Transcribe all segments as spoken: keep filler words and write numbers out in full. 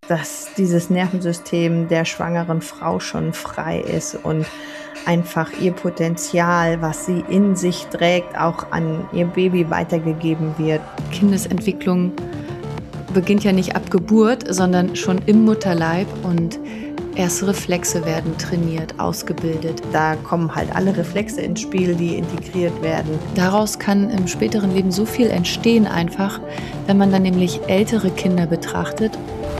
dass dieses Nervensystem der schwangeren Frau schon frei ist und einfach ihr Potenzial, was sie in sich trägt, auch an ihr Baby weitergegeben wird. Kindesentwicklung beginnt ja nicht ab Geburt, sondern schon im Mutterleib und erste Reflexe werden trainiert, ausgebildet. Da kommen halt alle Reflexe ins Spiel, die integriert werden. Daraus kann im späteren Leben so viel entstehen einfach, wenn man dann nämlich ältere Kinder betrachtet.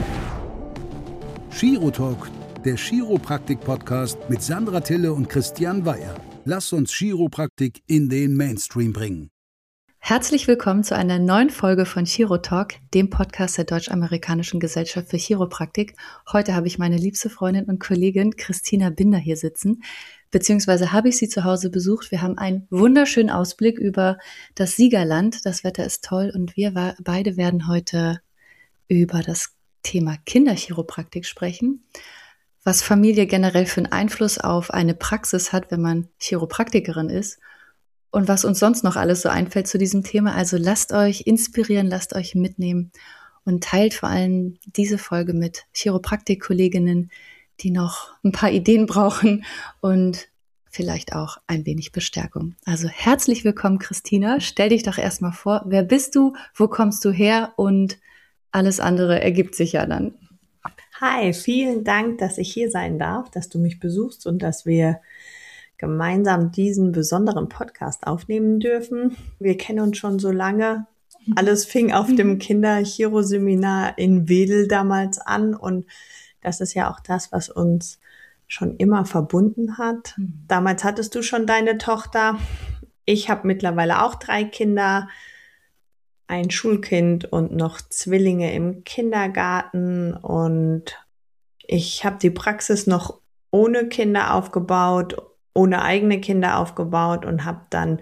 Chirotalk, der Chiropraktik-Podcast mit Sandra Tille und Christian Weyer. Lass uns Chiropraktik in den Mainstream bringen. Herzlich willkommen zu einer neuen Folge von Chirotalk, dem Podcast der Deutsch-Amerikanischen Gesellschaft für Chiropraktik. Heute habe ich meine liebste Freundin und Kollegin Christina Binder hier sitzen, beziehungsweise habe ich sie zu Hause besucht. Wir haben einen wunderschönen Ausblick über das Siegerland. Das Wetter ist toll und wir war, beide werden heute über das Thema Kinderchiropraktik sprechen, was Familie generell für einen Einfluss auf eine Praxis hat, wenn man Chiropraktikerin ist. Und was uns sonst noch alles so einfällt zu diesem Thema. Also lasst euch inspirieren, lasst euch mitnehmen und teilt vor allem diese Folge mit Chiropraktik-Kolleginnen, die noch ein paar Ideen brauchen und vielleicht auch ein wenig Bestärkung. Also herzlich willkommen, Christina. Stell dich doch erstmal vor, wer bist du, wo kommst du her und alles andere ergibt sich ja dann. Hi, vielen Dank, dass ich hier sein darf, dass du mich besuchst und dass wir gemeinsam diesen besonderen Podcast aufnehmen dürfen. Wir kennen uns schon so lange. Alles fing auf dem Kinderchiro-Seminar in Wedel damals an und das ist ja auch das, was uns schon immer verbunden hat. Damals hattest du schon deine Tochter. Ich habe mittlerweile auch drei Kinder, ein Schulkind und noch Zwillinge im Kindergarten und ich habe die Praxis noch ohne Kinder aufgebaut, ohne eigene Kinder aufgebaut und habe dann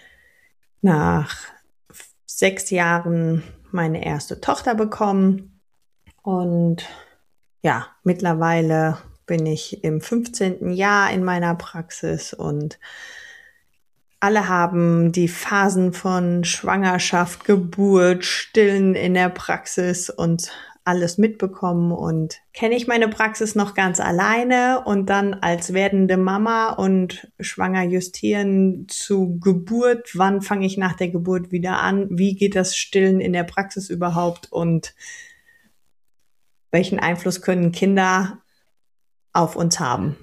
nach sechs Jahren meine erste Tochter bekommen. Und ja, mittlerweile bin ich im fünfzehnten Jahr in meiner Praxis und alle haben die Phasen von Schwangerschaft, Geburt, Stillen in der Praxis und alles mitbekommen und kenne ich meine Praxis noch ganz alleine und dann als werdende Mama und schwanger justieren zu Geburt. Wann fange ich nach der Geburt wieder an? Wie geht das Stillen in der Praxis überhaupt? Und welchen Einfluss können Kinder auf uns haben?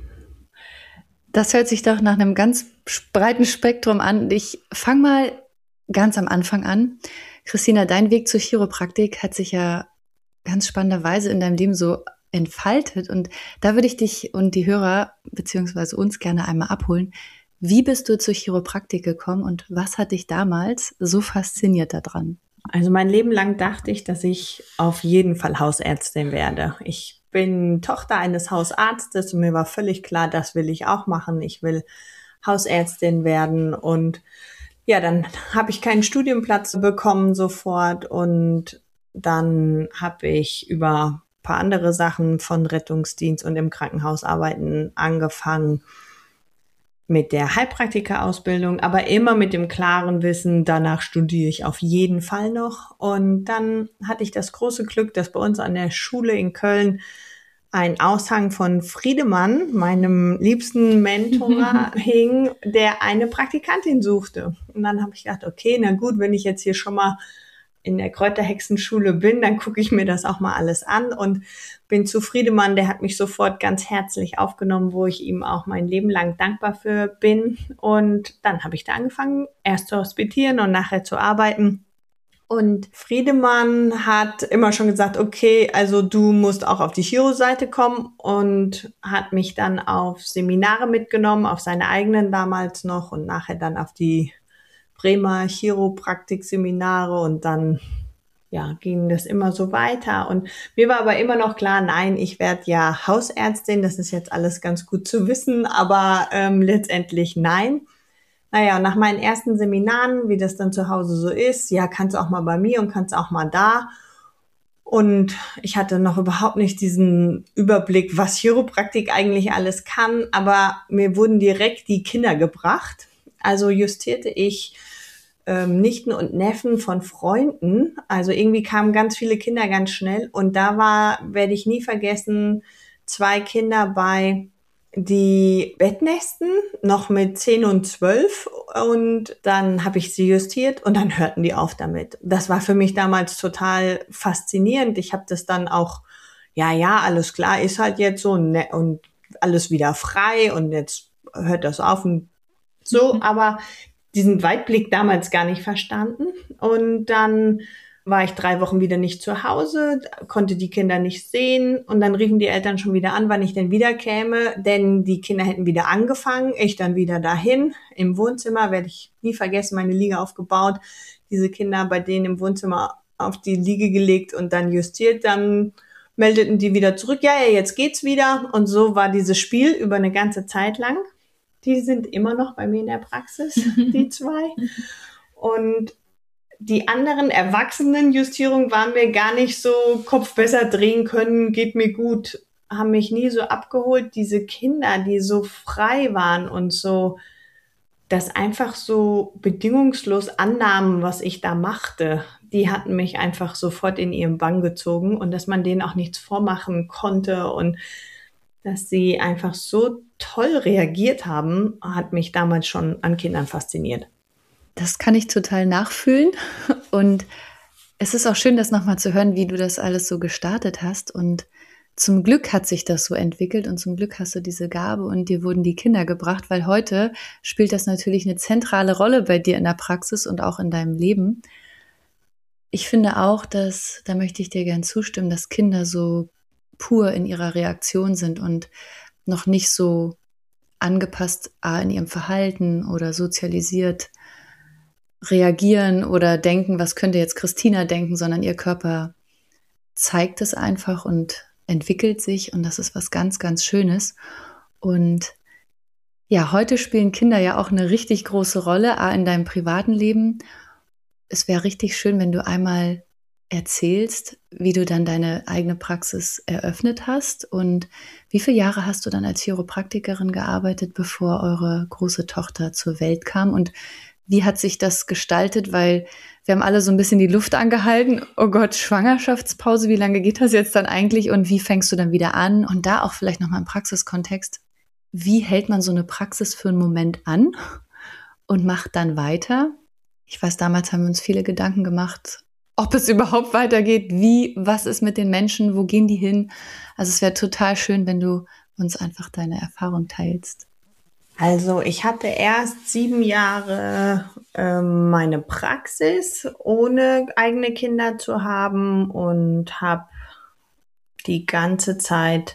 Das hört sich doch nach einem ganz breiten Spektrum an. Ich fange mal ganz am Anfang an. Christina, dein Weg zur Chiropraktik hat sich ja ganz spannenderweise in deinem Leben so entfaltet. Und da würde ich dich und die Hörer beziehungsweise uns gerne einmal abholen. Wie bist du zur Chiropraktik gekommen und was hat dich damals so fasziniert daran? Also mein Leben lang dachte ich, dass ich auf jeden Fall Hausärztin werde. Ich bin Tochter eines Hausarztes und mir war völlig klar, das will ich auch machen. Ich will Hausärztin werden und ja, dann habe ich keinen Studienplatz bekommen sofort und dann habe ich über ein paar andere Sachen von Rettungsdienst und im Krankenhaus arbeiten angefangen mit der Heilpraktikerausbildung, aber immer mit dem klaren Wissen, danach studiere ich auf jeden Fall noch. Und dann hatte ich das große Glück, dass bei uns an der Schule in Köln ein Aushang von Friedemann, meinem liebsten Mentor, hing, der eine Praktikantin suchte. Und dann habe ich gedacht, okay, na gut, wenn ich jetzt hier schon mal in der Kräuterhexenschule bin, dann gucke ich mir das auch mal alles an und bin zu Friedemann, der hat mich sofort ganz herzlich aufgenommen, wo ich ihm auch mein Leben lang dankbar für bin. Und dann habe ich da angefangen, erst zu hospitieren und nachher zu arbeiten. Und Friedemann hat immer schon gesagt, okay, also du musst auch auf die Chiro-Seite kommen und hat mich dann auf Seminare mitgenommen, auf seine eigenen damals noch und nachher dann auf die Bremer Chiropraktik-Seminare und dann ja, ging das immer so weiter. Und mir war aber immer noch klar, nein, ich werde ja Hausärztin, das ist jetzt alles ganz gut zu wissen, aber ähm, letztendlich nein. Naja, nach meinen ersten Seminaren, wie das dann zu Hause so ist, ja, kannst du auch mal bei mir und kannst auch mal da. Und ich hatte noch überhaupt nicht diesen Überblick, was Chiropraktik eigentlich alles kann, aber mir wurden direkt die Kinder gebracht. Also justierte ich ähm, Nichten und Neffen von Freunden. Also irgendwie kamen ganz viele Kinder ganz schnell. Und da war, werde ich nie vergessen, zwei Kinder bei, die Bettnästen, noch mit zehn und zwölf. Und dann habe ich sie justiert und dann hörten die auf damit. Das war für mich damals total faszinierend. Ich habe das dann auch, ja, ja, alles klar, ist halt jetzt so ne, und alles wieder frei und jetzt hört das auf und so. Mhm. Aber diesen Weitblick damals gar nicht verstanden. Und dann war ich drei Wochen wieder nicht zu Hause, konnte die Kinder nicht sehen und dann riefen die Eltern schon wieder an, wann ich denn wieder käme, denn die Kinder hätten wieder angefangen, ich dann wieder dahin. Im Wohnzimmer werde ich nie vergessen, meine Liege aufgebaut, diese Kinder bei denen im Wohnzimmer auf die Liege gelegt und dann justiert, dann meldeten die wieder zurück, ja, ja, jetzt geht's wieder. Und so war dieses Spiel über eine ganze Zeit lang. Die sind immer noch bei mir in der Praxis, die zwei. Und die anderen Erwachsenenjustierungen waren mir gar nicht so, Kopf besser drehen können, geht mir gut, haben mich nie so abgeholt. Diese Kinder, die so frei waren und so, das einfach so bedingungslos annahmen, was ich da machte, die hatten mich einfach sofort in ihren Bann gezogen und dass man denen auch nichts vormachen konnte und dass sie einfach so toll reagiert haben, hat mich damals schon an Kindern fasziniert. Das kann ich total nachfühlen und es ist auch schön, das nochmal zu hören, wie du das alles so gestartet hast und zum Glück hat sich das so entwickelt und zum Glück hast du diese Gabe und dir wurden die Kinder gebracht, weil heute spielt das natürlich eine zentrale Rolle bei dir in der Praxis und auch in deinem Leben. Ich finde auch, dass, da möchte ich dir gern zustimmen, dass Kinder so pur in ihrer Reaktion sind und noch nicht so angepasst in ihrem Verhalten oder sozialisiert reagieren oder denken, was könnte jetzt Christina denken, sondern ihr Körper zeigt es einfach und entwickelt sich und das ist was ganz, ganz Schönes. Und ja, heute spielen Kinder ja auch eine richtig große Rolle in deinem privaten Leben. Es wäre richtig schön, wenn du einmal erzählst, wie du dann deine eigene Praxis eröffnet hast und wie viele Jahre hast du dann als Chiropraktikerin gearbeitet, bevor eure große Tochter zur Welt kam und wie hat sich das gestaltet? Weil wir haben alle so ein bisschen die Luft angehalten. Oh Gott, Schwangerschaftspause, wie lange geht das jetzt dann eigentlich? Und wie fängst du dann wieder an? Und da auch vielleicht nochmal im Praxiskontext. Wie hält man so eine Praxis für einen Moment an und macht dann weiter? Ich weiß, damals haben wir uns viele Gedanken gemacht, ob es überhaupt weitergeht. Wie, was ist mit den Menschen? Wo gehen die hin? Also es wäre total schön, wenn du uns einfach deine Erfahrung teilst. Also ich hatte erst sieben Jahre ähm, meine Praxis, ohne eigene Kinder zu haben und habe die ganze Zeit,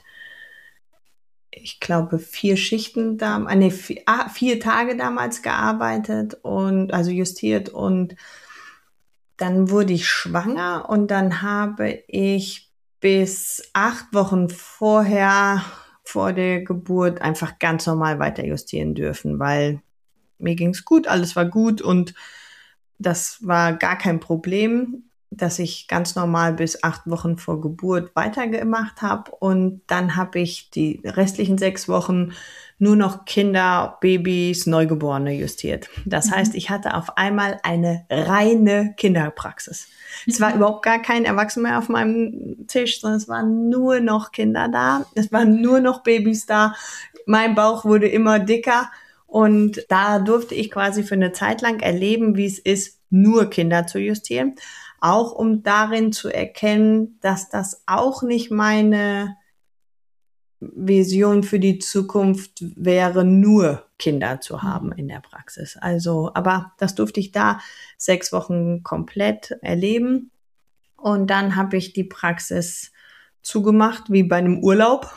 ich glaube, vier Schichten, da, nee, vier, ah, vier Tage damals gearbeitet und also justiert und dann wurde ich schwanger und dann habe ich bis acht Wochen vorher vor der Geburt einfach ganz normal weiter justieren dürfen, weil mir ging's gut, alles war gut und das war gar kein Problem, dass ich ganz normal bis acht Wochen vor Geburt weitergemacht habe und dann habe ich die restlichen sechs Wochen nur noch Kinder, Babys, Neugeborene justiert. Das heißt, ich hatte auf einmal eine reine Kinderpraxis. Es war überhaupt gar kein Erwachsener mehr auf meinem Tisch, sondern es waren nur noch Kinder da. Es waren nur noch Babys da. Mein Bauch wurde immer dicker und da durfte ich quasi für eine Zeit lang erleben, wie es ist, nur Kinder zu justieren. Auch um darin zu erkennen, dass das auch nicht meine Vision für die Zukunft wäre, nur Kinder zu haben in der Praxis. Also, aber das durfte ich da sechs Wochen komplett erleben. Und dann habe ich die Praxis zugemacht, wie bei einem Urlaub.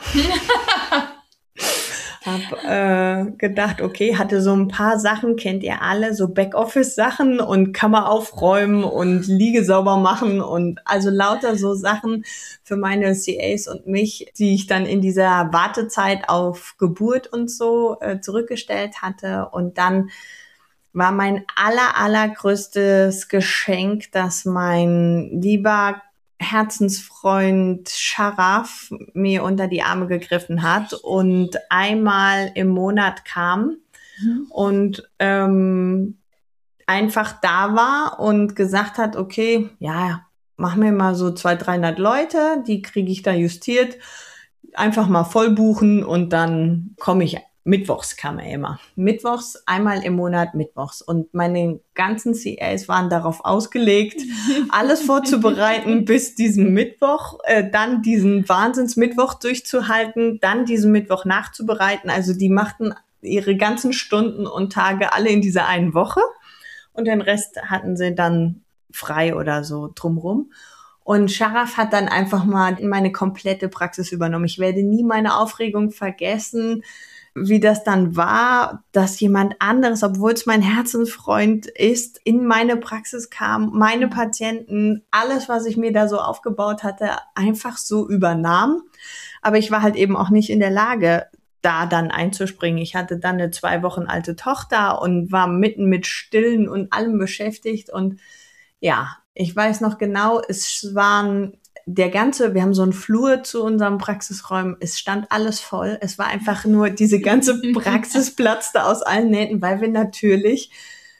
Hab äh, gedacht, okay, hatte so ein paar Sachen, kennt ihr alle, so Backoffice-Sachen und Kammer aufräumen und Liege sauber machen und also lauter so Sachen für meine C As und mich, die ich dann in dieser Wartezeit auf Geburt und so äh, zurückgestellt hatte. Und dann war mein aller, allergrößtes Geschenk, dass mein lieber Herzensfreund Scharaf mir unter die Arme gegriffen hat und einmal im Monat kam mhm. und ähm, einfach da war und gesagt hat, okay, ja, mach mir mal so zweihundert, dreihundert Leute, die kriege ich da justiert, einfach mal voll buchen und dann komme ich. Mittwochs kam er immer. Mittwochs, einmal im Monat Mittwochs. Und meine ganzen C As waren darauf ausgelegt, alles vorzubereiten bis diesen Mittwoch, äh, dann diesen Wahnsinnsmittwoch durchzuhalten, dann diesen Mittwoch nachzubereiten. Also die machten ihre ganzen Stunden und Tage alle in dieser einen Woche. Und den Rest hatten sie dann frei oder so drumrum. Und Sharaf hat dann einfach mal meine komplette Praxis übernommen. Ich werde nie meine Aufregung vergessen, wie das dann war, dass jemand anderes, obwohl es mein Herzensfreund ist, in meine Praxis kam, meine Patienten, alles, was ich mir da so aufgebaut hatte, einfach so übernahm. Aber ich war halt eben auch nicht in der Lage, da dann einzuspringen. Ich hatte dann eine zwei Wochen alte Tochter und war mitten mit Stillen und allem beschäftigt. Und ja, ich weiß noch genau, es waren der ganze, wir haben so einen Flur zu unserem Praxisräumen, es stand alles voll. Es war einfach nur, diese ganze Praxis platzte aus allen Nähten, weil wir natürlich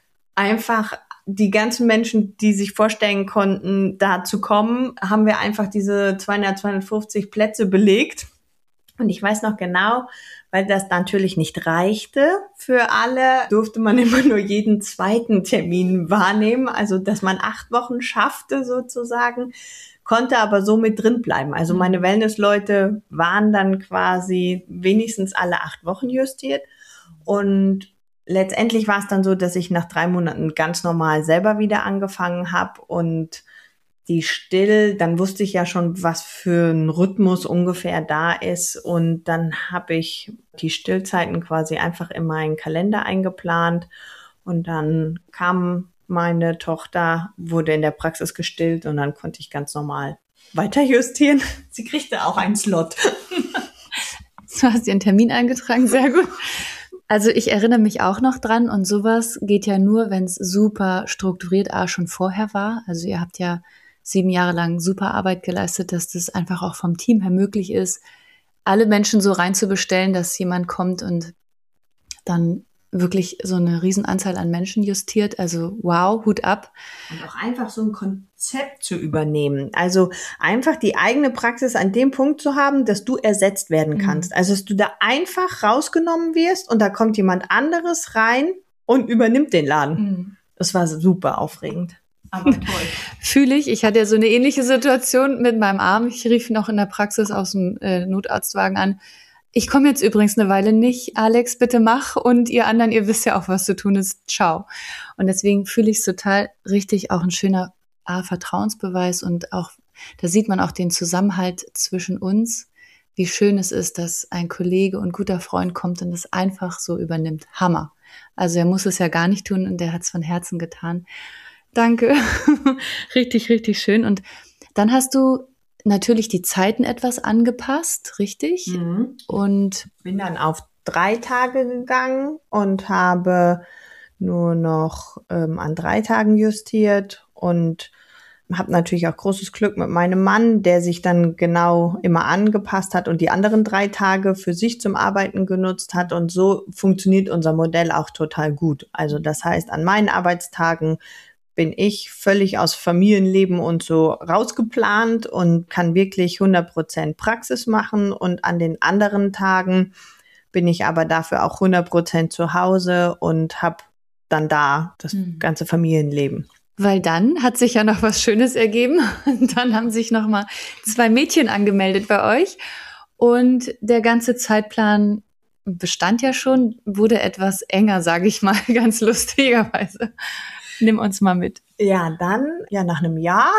einfach die ganzen Menschen, die sich vorstellen konnten, da zu kommen, haben wir einfach diese zweihundert, zweihundertfünfzig Plätze belegt. Und ich weiß noch genau, weil das natürlich nicht reichte für alle, durfte man immer nur jeden zweiten Termin wahrnehmen, also dass man acht Wochen schaffte sozusagen, konnte aber so mit drin bleiben. Also meine Wellness-Leute waren dann quasi wenigstens alle acht Wochen justiert und letztendlich war es dann so, dass ich nach drei Monaten ganz normal selber wieder angefangen habe und die Still, dann wusste ich ja schon, was für ein Rhythmus ungefähr da ist und dann habe ich die Stillzeiten quasi einfach in meinen Kalender eingeplant und dann kam meine Tochter, wurde in der Praxis gestillt und dann konnte ich ganz normal weiter justieren. Sie kriegte auch einen Slot. Du hast ihren Termin eingetragen, sehr gut. Also ich erinnere mich auch noch dran und sowas geht ja nur, wenn es super strukturiert auch schon vorher war. Also ihr habt ja sieben Jahre lang super Arbeit geleistet, dass das einfach auch vom Team her möglich ist, alle Menschen so reinzubestellen, dass jemand kommt und dann wirklich so eine Riesenanzahl an Menschen justiert. Also wow, Hut ab. Und auch einfach so ein Konzept zu übernehmen. Also einfach die eigene Praxis an dem Punkt zu haben, dass du ersetzt werden kannst. Mhm. Also dass du da einfach rausgenommen wirst und da kommt jemand anderes rein und übernimmt den Laden. Mhm. Das war super aufregend. Aber toll. Fühle ich. Ich hatte ja so eine ähnliche Situation mit meinem Arm. Ich rief noch in der Praxis aus dem äh, Notarztwagen an. Ich komme jetzt übrigens eine Weile nicht. Alex, bitte mach. Und ihr anderen, ihr wisst ja auch, was zu tun ist. Ciao. Und deswegen fühle ich es total richtig. Auch ein schöner ah, Vertrauensbeweis. Und auch, da sieht man auch den Zusammenhalt zwischen uns. Wie schön es ist, dass ein Kollege und guter Freund kommt und es einfach so übernimmt. Hammer. Also er muss es ja gar nicht tun und der hat es von Herzen getan. Danke. Richtig, richtig schön. Und dann hast du natürlich die Zeiten etwas angepasst, richtig? Mhm. Und bin dann auf drei Tage gegangen und habe nur noch ähm, an drei Tagen justiert und habe natürlich auch großes Glück mit meinem Mann, der sich dann genau immer angepasst hat und die anderen drei Tage für sich zum Arbeiten genutzt hat. Und so funktioniert unser Modell auch total gut. Also das heißt, an meinen Arbeitstagen bin ich völlig aus Familienleben und so rausgeplant und kann wirklich hundert Prozent Praxis machen. Und an den anderen Tagen bin ich aber dafür auch hundert Prozent zu Hause und habe dann da das mhm. ganze Familienleben. Weil dann hat sich ja noch was Schönes ergeben. Dann haben sich noch mal zwei Mädchen angemeldet bei euch. Und der ganze Zeitplan bestand ja schon, wurde etwas enger, sage ich mal, ganz lustigerweise. Nimm uns mal mit. Ja, dann, ja, nach einem Jahr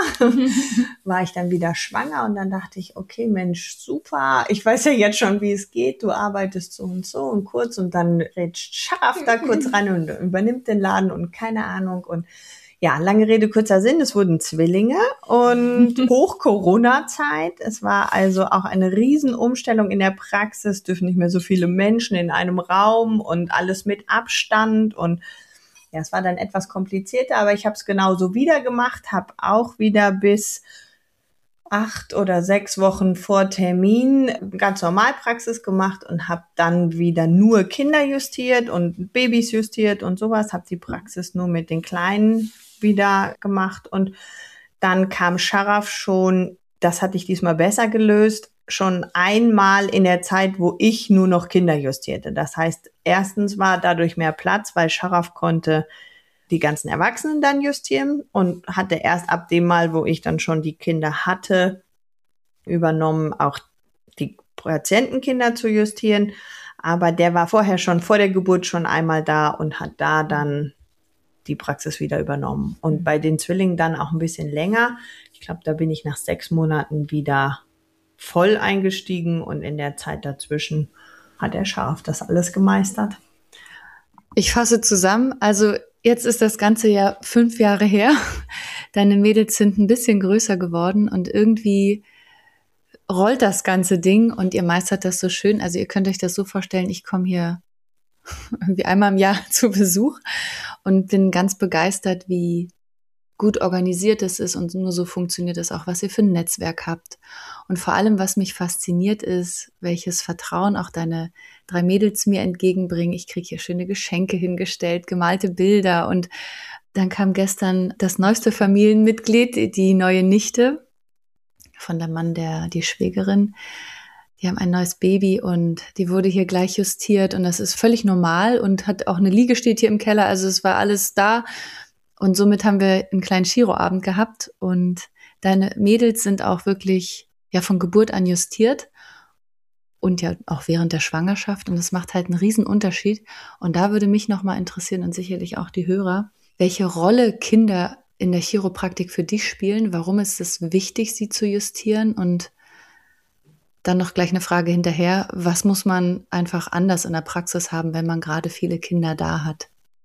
war ich dann wieder schwanger und dann dachte ich, okay, Mensch, super. Ich weiß ja jetzt schon, wie es geht. Du arbeitest so und so und kurz und dann rätscht Scharaf da kurz rein und übernimmt den Laden und keine Ahnung. Und ja, lange Rede, kurzer Sinn. Es wurden Zwillinge und Hoch-Corona-Zeit. Es war also auch eine Riesenumstellung in der Praxis. Dürfen nicht mehr so viele Menschen in einem Raum und alles mit Abstand und ja, es war dann etwas komplizierter, aber ich habe es genauso wieder gemacht, habe auch wieder bis acht oder sechs Wochen vor Termin ganz normal Praxis gemacht und habe dann wieder nur Kinder justiert und Babys justiert und sowas, habe die Praxis nur mit den Kleinen wieder gemacht und dann kam Scharaf schon, das hatte ich diesmal besser gelöst, schon einmal in der Zeit, wo ich nur noch Kinder justierte. Das heißt, erstens war dadurch mehr Platz, weil Scharaf konnte die ganzen Erwachsenen dann justieren und hatte erst ab dem Mal, wo ich dann schon die Kinder hatte, übernommen, auch die Patientenkinder zu justieren. Aber der war vorher schon vor der Geburt schon einmal da und hat da dann die Praxis wieder übernommen. Und bei den Zwillingen dann auch ein bisschen länger. Ich glaube, da bin ich nach sechs Monaten wieder voll eingestiegen und in der Zeit dazwischen hat er Scharaf das alles gemeistert. Ich fasse zusammen, also jetzt ist das Ganze ja fünf Jahre her. Deine Mädels sind ein bisschen größer geworden und irgendwie rollt das ganze Ding und ihr meistert das so schön. Also ihr könnt euch das so vorstellen, ich komme hier irgendwie einmal im Jahr zu Besuch und bin ganz begeistert, wie gut organisiert es ist und nur so funktioniert es auch, was ihr für ein Netzwerk habt. Und vor allem, was mich fasziniert ist, welches Vertrauen auch deine drei Mädels mir entgegenbringen. Ich kriege hier schöne Geschenke hingestellt, gemalte Bilder und dann kam gestern das neueste Familienmitglied, die neue Nichte von der Mann der, die Schwägerin. Die haben ein neues Baby und die wurde hier gleich justiert und das ist völlig normal und hat auch eine Liege steht hier im Keller, also es war alles da. Und somit haben wir einen kleinen Chiro-Abend gehabt und deine Mädels sind auch wirklich ja von Geburt an justiert und ja auch während der Schwangerschaft und das macht halt einen riesen Unterschied. Und da würde mich nochmal interessieren und sicherlich auch die Hörer, welche Rolle Kinder in der Chiropraktik für dich spielen, warum ist es wichtig, sie zu justieren und dann noch gleich eine Frage hinterher, was muss man einfach anders in der Praxis haben, wenn man gerade viele Kinder da hat?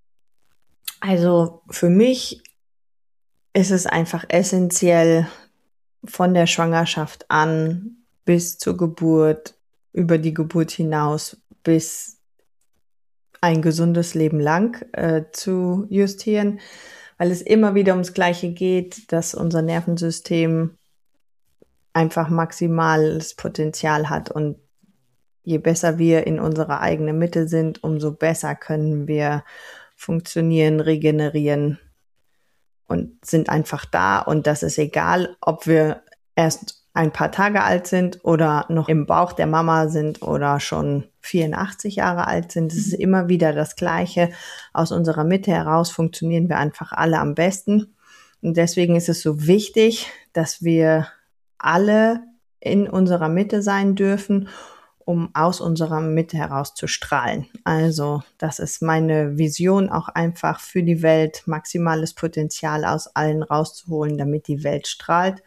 Also für mich ist es einfach essentiell von der Schwangerschaft an bis zur Geburt, über die Geburt hinaus, bis ein gesundes Leben lang äh, zu justieren, weil es immer wieder ums Gleiche geht, dass unser Nervensystem einfach maximales Potenzial hat und je besser wir in unserer eigenen Mitte sind, umso besser können wir funktionieren, regenerieren und sind einfach da und das ist egal, ob wir erst ein paar Tage alt sind oder noch im Bauch der Mama sind oder schon vierundachtzig Jahre alt sind. Es ist immer wieder das Gleiche. Aus unserer Mitte heraus funktionieren wir einfach alle am besten und deswegen ist es so wichtig, dass wir alle in unserer Mitte sein dürfen, um aus unserer Mitte heraus zu strahlen. Also das ist meine Vision, auch einfach für die Welt maximales Potenzial aus allen rauszuholen, damit die Welt strahlt.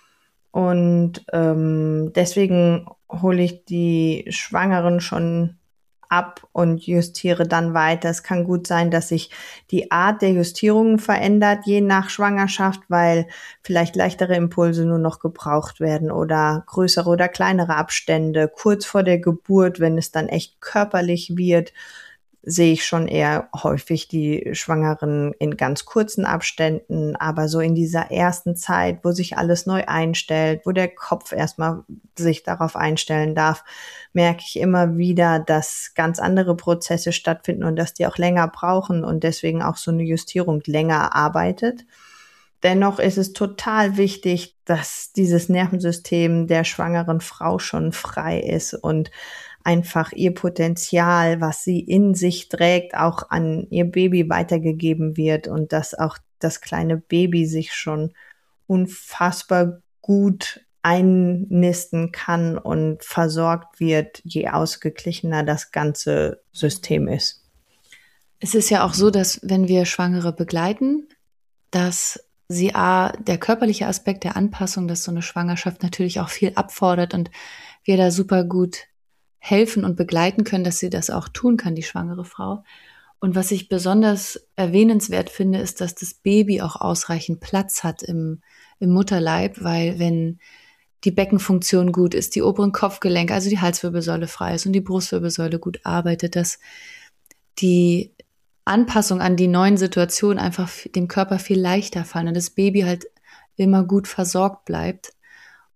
Und ähm, deswegen hole ich die Schwangeren schon ab und justiere dann weiter. Es kann gut sein, dass sich die Art der Justierungen verändert, je nach Schwangerschaft, weil vielleicht leichtere Impulse nur noch gebraucht werden oder größere oder kleinere Abstände. Kurz vor der Geburt, wenn es dann echt körperlich wird, sehe ich schon eher häufig die Schwangeren in ganz kurzen Abständen, aber so in dieser ersten Zeit, wo sich alles neu einstellt, wo der Kopf erstmal sich darauf einstellen darf, merke ich immer wieder, dass ganz andere Prozesse stattfinden und dass die auch länger brauchen und deswegen auch so eine Justierung länger arbeitet. Dennoch ist es total wichtig, dass dieses Nervensystem der schwangeren Frau schon frei ist und einfach ihr Potenzial, was sie in sich trägt, auch an ihr Baby weitergegeben wird und dass auch das kleine Baby sich schon unfassbar gut einnisten kann und versorgt wird, je ausgeglichener das ganze System ist. Es ist ja auch so, dass wenn wir Schwangere begleiten, dass sie a, der körperliche Aspekt der Anpassung, dass so eine Schwangerschaft natürlich auch viel abfordert und wir da super gut helfen und begleiten können, dass sie das auch tun kann, die schwangere Frau. Und was ich besonders erwähnenswert finde, ist, dass das Baby auch ausreichend Platz hat im, im Mutterleib, weil wenn die Beckenfunktion gut ist, die oberen Kopfgelenke, also die Halswirbelsäule frei ist und die Brustwirbelsäule gut arbeitet, dass die Anpassung an die neuen Situationen einfach dem Körper viel leichter fallen und das Baby halt immer gut versorgt bleibt.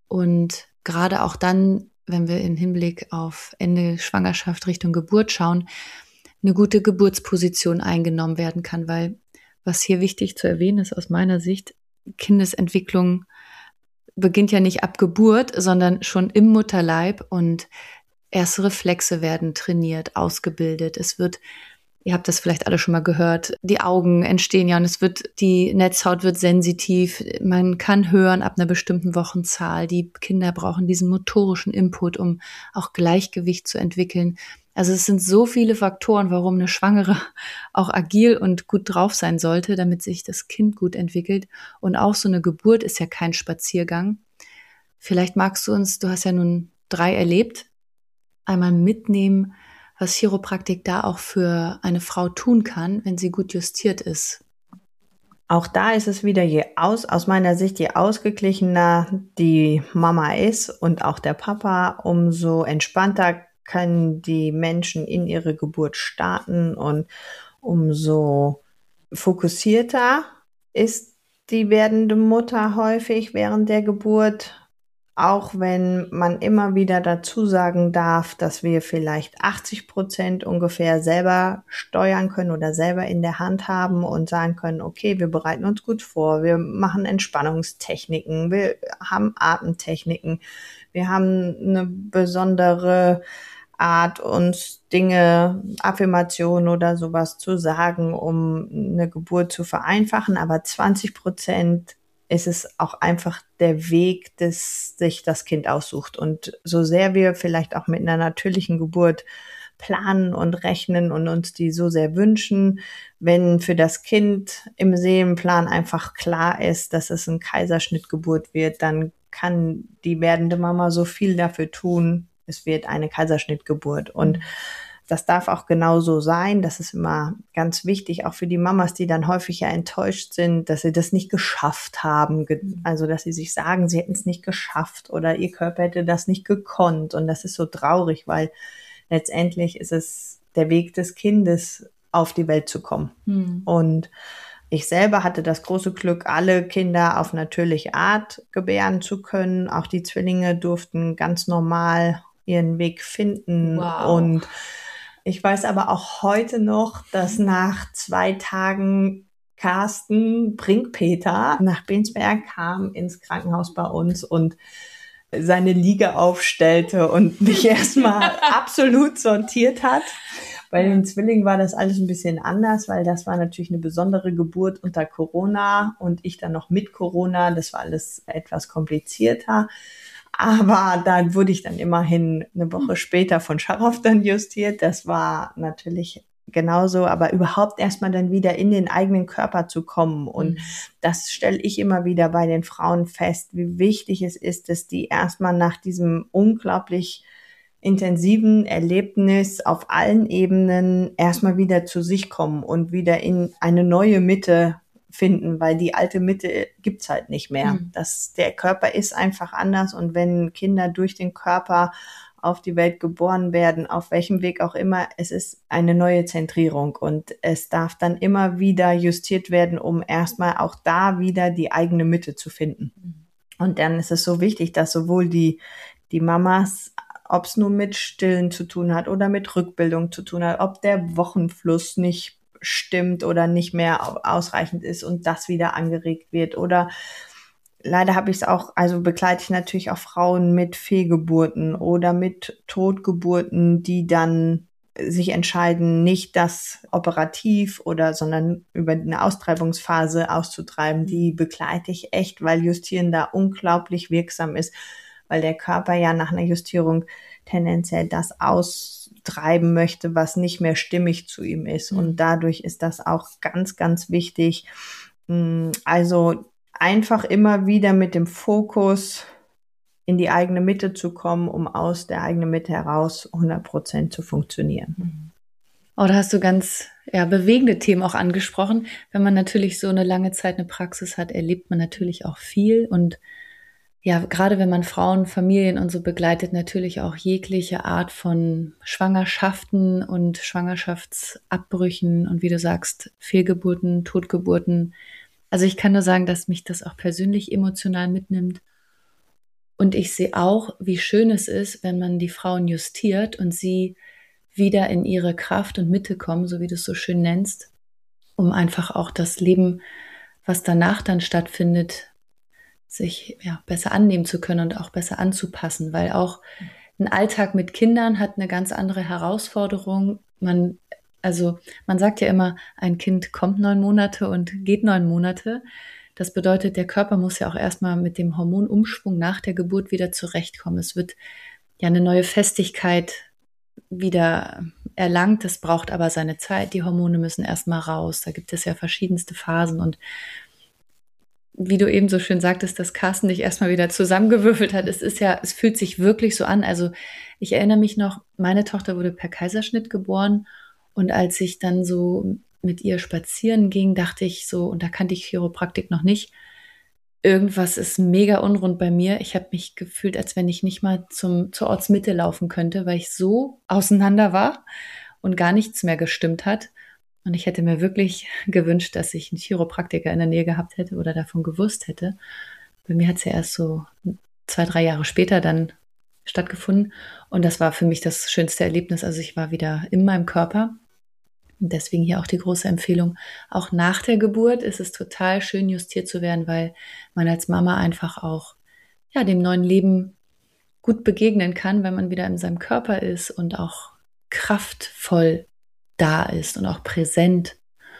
Und gerade auch dann, wenn wir im Hinblick auf Ende Schwangerschaft Richtung Geburt schauen, eine gute Geburtsposition eingenommen werden kann, weil was hier wichtig zu erwähnen ist aus meiner Sicht, Kindesentwicklung beginnt ja nicht ab Geburt, sondern schon im Mutterleib und erste Reflexe werden trainiert, ausgebildet. Es wird, ihr habt das vielleicht alle schon mal gehört, die Augen entstehen ja und es wird, die Netzhaut wird sensitiv. Man kann hören ab einer bestimmten Wochenzahl. Die Kinder brauchen diesen motorischen Input, um auch Gleichgewicht zu entwickeln. Also es sind so viele Faktoren, warum eine Schwangere auch agil und gut drauf sein sollte, damit sich das Kind gut entwickelt. Und auch so eine Geburt ist ja kein Spaziergang. Vielleicht magst du uns, du hast ja nun drei erlebt, einmal mitnehmen, was Chiropraktik da auch für eine Frau tun kann, wenn sie gut justiert ist. Auch da ist es wieder, je aus, aus meiner Sicht, je ausgeglichener die Mama ist und auch der Papa, umso entspannter können die Menschen in ihre Geburt starten und umso fokussierter ist die werdende Mutter häufig während der Geburt. Auch wenn man immer wieder dazu sagen darf, dass wir vielleicht achtzig Prozent ungefähr selber steuern können oder selber in der Hand haben und sagen können, okay, wir bereiten uns gut vor, wir machen Entspannungstechniken, wir haben Atemtechniken, wir haben eine besondere Art, uns Dinge, Affirmationen oder sowas zu sagen, um eine Geburt zu vereinfachen, aber zwanzig Prozent ist es auch einfach der Weg, dass sich das Kind aussucht. Und so sehr wir vielleicht auch mit einer natürlichen Geburt planen und rechnen und uns die so sehr wünschen, wenn für das Kind im Seelenplan einfach klar ist, dass es eine Kaiserschnittgeburt wird, dann kann die werdende Mama so viel dafür tun, es wird eine Kaiserschnittgeburt. Und das darf auch genauso sein. Das ist immer ganz wichtig, auch für die Mamas, die dann häufig ja enttäuscht sind, dass sie das nicht geschafft haben. Also, dass sie sich sagen, sie hätten es nicht geschafft oder ihr Körper hätte das nicht gekonnt. Und das ist so traurig, weil letztendlich ist es der Weg des Kindes, auf die Welt zu kommen. Mhm. Und ich selber hatte das große Glück, alle Kinder auf natürliche Art gebären zu können. Auch die Zwillinge durften ganz normal ihren Weg finden. Wow. Und ich weiß aber auch heute noch, dass nach zwei Tagen Carsten Brinkpeter nach Bensberg kam ins Krankenhaus bei uns und seine Liege aufstellte und mich erstmal absolut sortiert hat. Bei den Zwillingen war das alles ein bisschen anders, weil das war natürlich eine besondere Geburt unter Corona und ich dann noch mit Corona. Das war alles etwas komplizierter. Aber da wurde ich dann immerhin eine Woche später von Scharhoff dann justiert. Das war natürlich genauso, aber überhaupt erstmal dann wieder in den eigenen Körper zu kommen. Und mhm. das stelle ich immer wieder bei den Frauen fest, wie wichtig es ist, dass die erstmal nach diesem unglaublich intensiven Erlebnis auf allen Ebenen erstmal wieder zu sich kommen und wieder in eine neue Mitte finden, weil die alte Mitte gibt's halt nicht mehr. Mhm. Das, der Körper ist einfach anders und wenn Kinder durch den Körper auf die Welt geboren werden, auf welchem Weg auch immer, es ist eine neue Zentrierung und es darf dann immer wieder justiert werden, um erstmal auch da wieder die eigene Mitte zu finden. Mhm. Und dann ist es so wichtig, dass sowohl die, die Mamas, ob es nur mit Stillen zu tun hat oder mit Rückbildung zu tun hat, ob der Wochenfluss nicht stimmt oder nicht mehr ausreichend ist und das wieder angeregt wird. Oder leider habe ich es auch, also begleite ich natürlich auch Frauen mit Fehlgeburten oder mit Totgeburten, die dann sich entscheiden, nicht das operativ oder, sondern über eine Austreibungsphase auszutreiben. Die begleite ich echt, weil Justieren da unglaublich wirksam ist, weil der Körper ja nach einer Justierung tendenziell das austreiben möchte, was nicht mehr stimmig zu ihm ist. Mhm. Und dadurch ist das auch ganz, ganz wichtig. Also einfach immer wieder mit dem Fokus in die eigene Mitte zu kommen, um aus der eigenen Mitte heraus hundert Prozent zu funktionieren. Oh, da hast du ganz ja, bewegende Themen auch angesprochen. Wenn man natürlich so eine lange Zeit eine Praxis hat, erlebt man natürlich auch viel und ja, gerade wenn man Frauen, Familien und so begleitet, natürlich auch jegliche Art von Schwangerschaften und Schwangerschaftsabbrüchen und wie du sagst, Fehlgeburten, Totgeburten. Also ich kann nur sagen, dass mich das auch persönlich emotional mitnimmt. Und ich sehe auch, wie schön es ist, wenn man die Frauen justiert und sie wieder in ihre Kraft und Mitte kommen, so wie du es so schön nennst, um einfach auch das Leben, was danach dann stattfindet, sich ja besser annehmen zu können und auch besser anzupassen, weil auch ein Alltag mit Kindern hat eine ganz andere Herausforderung. Man, also man sagt ja immer, ein Kind kommt neun Monate und geht neun Monate. Das bedeutet, der Körper muss ja auch erstmal mit dem Hormonumschwung nach der Geburt wieder zurechtkommen. Es wird ja eine neue Festigkeit wieder erlangt. Das braucht aber seine Zeit. Die Hormone müssen erstmal raus. Da gibt es ja verschiedenste Phasen. Und wie du eben so schön sagtest, dass Carsten dich erstmal wieder zusammengewürfelt hat. Es ist ja, es fühlt sich wirklich so an. Also ich erinnere mich noch, meine Tochter wurde per Kaiserschnitt geboren. Und als ich dann so mit ihr spazieren ging, dachte ich so, und da kannte ich Chiropraktik noch nicht, irgendwas ist mega unrund bei mir. Ich habe mich gefühlt, als wenn ich nicht mal zum, zur Ortsmitte laufen könnte, weil ich so auseinander war und gar nichts mehr gestimmt hat. Und ich hätte mir wirklich gewünscht, dass ich einen Chiropraktiker in der Nähe gehabt hätte oder davon gewusst hätte. Bei mir hat es ja erst so zwei, drei Jahre später dann stattgefunden. Und das war für mich das schönste Erlebnis. Also ich war wieder in meinem Körper. Und deswegen hier auch die große Empfehlung. Auch nach der Geburt ist es total schön, justiert zu werden, weil man als Mama einfach auch ja, dem neuen Leben gut begegnen kann, wenn man wieder in seinem Körper ist und auch kraftvoll da ist und auch präsent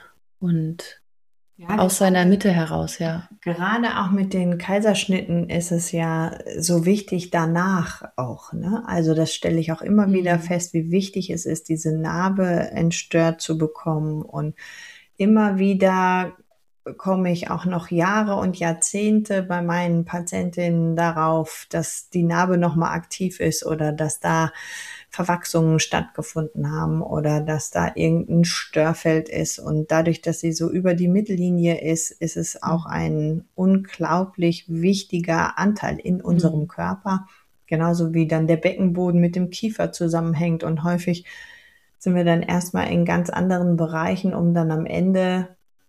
und ja, aus seiner Mitte heraus, ja. Gerade auch mit den Kaiserschnitten ist es ja so wichtig danach auch, ne? Also das stelle ich auch immer mhm. wieder fest, wie wichtig es ist, diese Narbe entstört zu bekommen. Und immer wieder komme ich auch noch Jahre und Jahrzehnte bei meinen Patientinnen darauf, dass die Narbe nochmal aktiv ist oder dass da Verwachsungen stattgefunden haben oder dass da irgendein Störfeld ist. Und dadurch, dass sie so über die Mittellinie ist, ist es auch ein unglaublich wichtiger Anteil in unserem mhm. Körper. Genauso wie dann der Beckenboden mit dem Kiefer zusammenhängt. Und häufig sind wir dann erstmal in ganz anderen Bereichen, um dann am Ende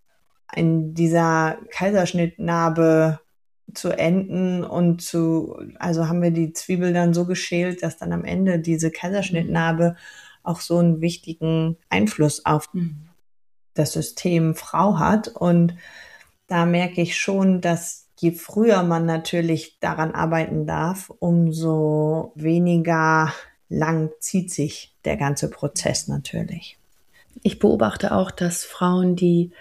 in dieser Kaiserschnittnarbe zu enden und zu, also haben wir die Zwiebel dann so geschält, dass dann am Ende diese Kaiserschnittnarbe auch so einen wichtigen Einfluss auf mhm. das System Frau hat. Und da merke ich schon, dass je früher man natürlich daran arbeiten darf, umso weniger lang zieht sich der ganze Prozess natürlich. Ich beobachte auch, dass Frauen, die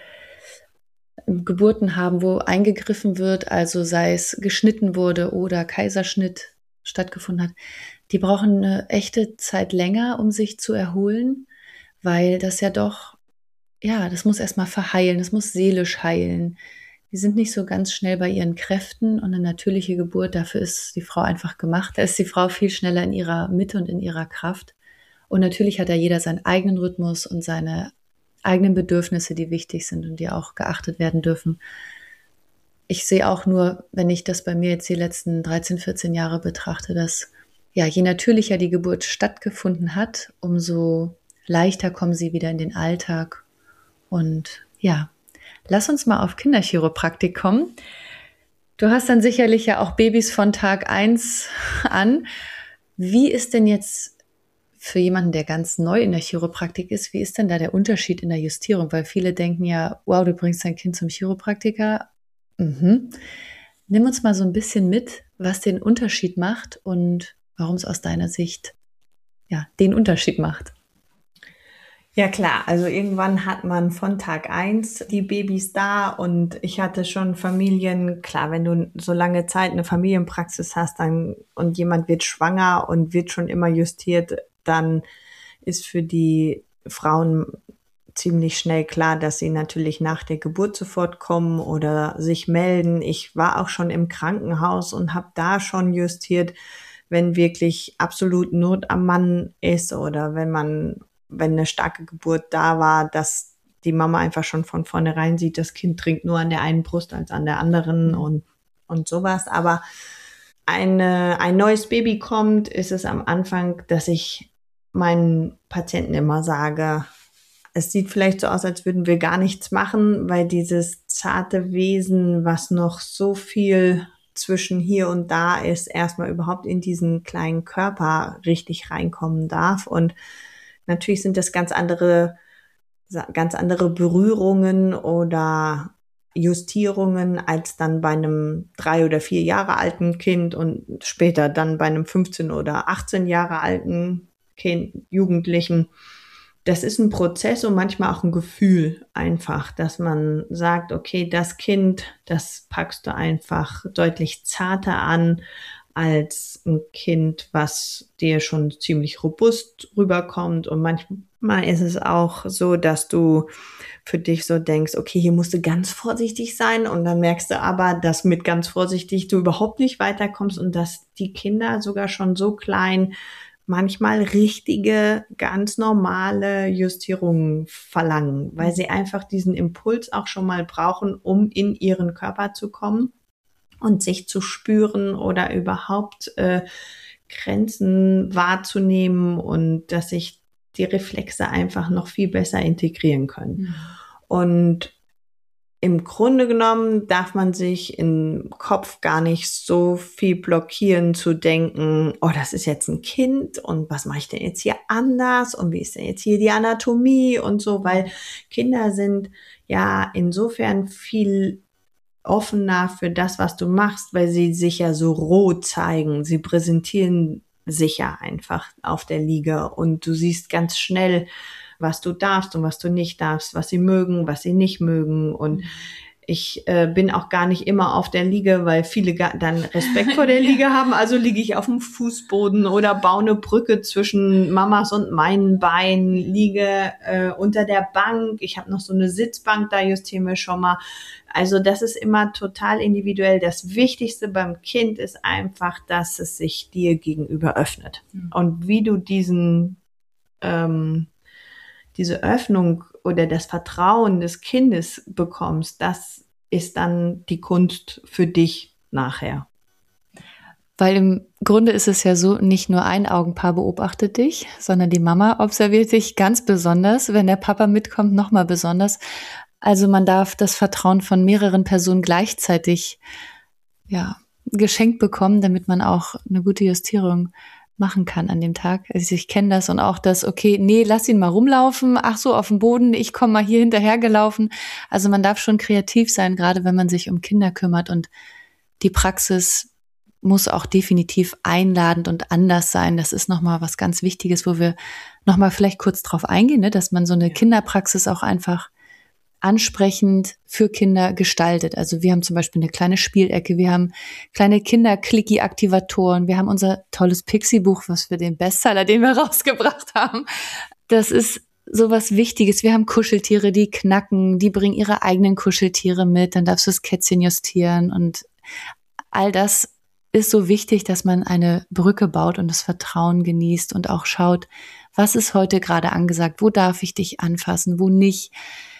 Geburten haben, wo eingegriffen wird, also sei es geschnitten wurde oder Kaiserschnitt stattgefunden hat, die brauchen eine echte Zeit länger, um sich zu erholen, weil das ja doch, ja, das muss erstmal verheilen, das muss seelisch heilen. Die sind nicht so ganz schnell bei ihren Kräften und eine natürliche Geburt, dafür ist die Frau einfach gemacht. Da ist die Frau viel schneller in ihrer Mitte und in ihrer Kraft. Und natürlich hat ja jeder seinen eigenen Rhythmus und seine eigenen Bedürfnisse, die wichtig sind und die auch geachtet werden dürfen. Ich sehe auch nur, wenn ich das bei mir jetzt die letzten dreizehn, vierzehn Jahre betrachte, dass ja, je natürlicher die Geburt stattgefunden hat, umso leichter kommen sie wieder in den Alltag. Und ja, lass uns mal auf Kinderchiropraktik kommen. Du hast dann sicherlich ja auch Babys von Tag eins an. Wie ist denn jetzt für jemanden, der ganz neu in der Chiropraktik ist, wie ist denn da der Unterschied in der Justierung? Weil viele denken ja, wow, du bringst dein Kind zum Chiropraktiker. Mhm. Nimm uns mal so ein bisschen mit, was den Unterschied macht und warum es aus deiner Sicht ja den Unterschied macht. Ja klar, also irgendwann hat man von Tag eins die Babys da und ich hatte schon Familien, klar, wenn du so lange Zeit eine Familienpraxis hast dann und jemand wird schwanger und wird schon immer justiert, dann ist für die Frauen ziemlich schnell klar, dass sie natürlich nach der Geburt sofort kommen oder sich melden. Ich war auch schon im Krankenhaus und habe da schon justiert, wenn wirklich absolut Not am Mann ist oder wenn man, wenn eine starke Geburt da war, dass die Mama einfach schon von vornherein sieht, das Kind trinkt nur an der einen Brust als an der anderen und, und sowas. Aber eine, ein neues Baby kommt, ist es am Anfang, dass ich meinen Patienten immer sage, es sieht vielleicht so aus, als würden wir gar nichts machen, weil dieses zarte Wesen, was noch so viel zwischen hier und da ist, erstmal überhaupt in diesen kleinen Körper richtig reinkommen darf. Und natürlich sind das ganz andere, ganz andere Berührungen oder Justierungen als dann bei einem drei oder vier Jahre alten Kind und später dann bei einem fünfzehn oder achtzehn Jahre alten Kind, Jugendlichen. Das ist ein Prozess und manchmal auch ein Gefühl einfach, dass man sagt, okay, das Kind, das packst du einfach deutlich zarter an als ein Kind, was dir schon ziemlich robust rüberkommt. Und manchmal ist es auch so, dass du für dich so denkst, okay, hier musst du ganz vorsichtig sein, und dann merkst du aber, dass mit ganz vorsichtig du überhaupt nicht weiterkommst und dass die Kinder sogar schon so klein manchmal richtige, ganz normale Justierungen verlangen, weil sie einfach diesen Impuls auch schon mal brauchen, um in ihren Körper zu kommen und sich zu spüren oder überhaupt äh, Grenzen wahrzunehmen und dass sich die Reflexe einfach noch viel besser integrieren können. Mhm. Und im Grunde genommen darf man sich im Kopf gar nicht so viel blockieren zu denken, oh, das ist jetzt ein Kind und was mache ich denn jetzt hier anders und wie ist denn jetzt hier die Anatomie und so, weil Kinder sind ja insofern viel offener für das, was du machst, weil sie sich ja so roh zeigen. Sie präsentieren sich ja einfach auf der Liege und du siehst ganz schnell, was du darfst und was du nicht darfst, was sie mögen, was sie nicht mögen. Und ich äh, bin auch gar nicht immer auf der Liege, weil viele ga- dann Respekt vor der Liege haben. Also liege ich auf dem Fußboden oder baue eine Brücke zwischen Mamas und meinen Beinen, liege äh, unter der Bank. Ich habe noch so eine Sitzbank, da justieren wir schon mal. Also das ist immer total individuell. Das Wichtigste beim Kind ist einfach, dass es sich dir gegenüber öffnet. Mhm. Und wie du diesen ähm, diese Öffnung oder das Vertrauen des Kindes bekommst, das ist dann die Kunst für dich nachher. Weil im Grunde ist es ja so, nicht nur ein Augenpaar beobachtet dich, sondern die Mama observiert dich ganz besonders. Wenn der Papa mitkommt, nochmal besonders. Also man darf das Vertrauen von mehreren Personen gleichzeitig ja, geschenkt bekommen, damit man auch eine gute Justierung machen kann an dem Tag. Also ich kenne das und auch das, okay, nee, lass ihn mal rumlaufen, ach so, auf dem Boden, ich komme mal hier hinterher gelaufen. Also man darf schon kreativ sein, gerade wenn man sich um Kinder kümmert, und die Praxis muss auch definitiv einladend und anders sein. Das ist nochmal was ganz Wichtiges, wo wir nochmal vielleicht kurz drauf eingehen, ne? Dass man so eine Kinderpraxis auch einfach ansprechend für Kinder gestaltet. Also wir haben zum Beispiel eine kleine Spielecke, wir haben kleine Kinder-Clicky-Aktivatoren, wir haben unser tolles Pixie-Buch, was für den Bestseller, den wir rausgebracht haben. Das ist sowas Wichtiges. Wir haben Kuscheltiere, die knacken, die bringen ihre eigenen Kuscheltiere mit, dann darfst du das Kätzchen justieren, und all das ist so wichtig, dass man eine Brücke baut und das Vertrauen genießt und auch schaut, was ist heute gerade angesagt, wo darf ich dich anfassen, wo nicht.